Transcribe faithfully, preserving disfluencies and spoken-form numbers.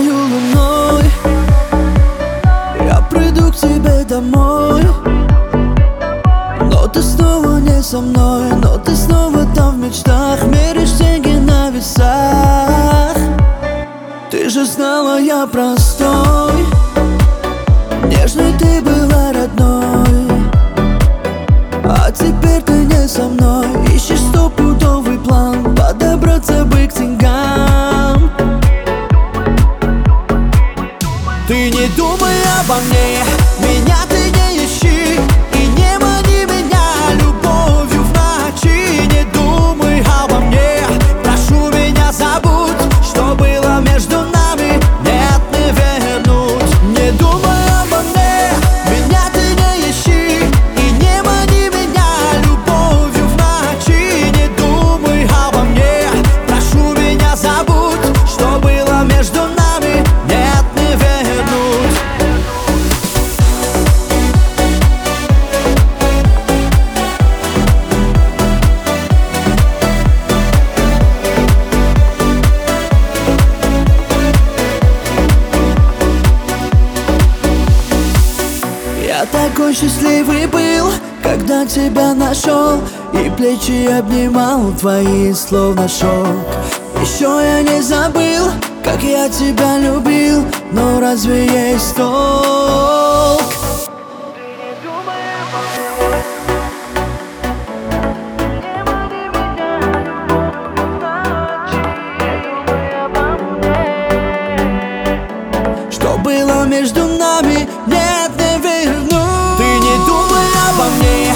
Осенною луной я приду к тебе домой, но ты снова не со мной, но ты снова там в мечтах, меришь деньги на весах. Ты же знала, я простой, нежной ты была родной, а теперь ты не со мной. Ищешь стопудовый план, подобраться бы к деньгам. Ты не думай обо мне, меня ты не ищи, и не мани меня любовью в ночи. Не думай обо мне, прошу меня забудь, что было между нами, нет, не вернуть. Не думай обо мне, меня ты не ищи, и не мани меня любовью в ночи. Не думай обо мне, прошу меня забудь, что было между нами, нет, не вернуть. Я такой счастливый был, когда тебя нашел, и плечи обнимал твои, словно шелк. Еще я не забыл, как я тебя любил, но разве есть толк? Что было между нами, нет, не вернуть. Ты не думай обо мне,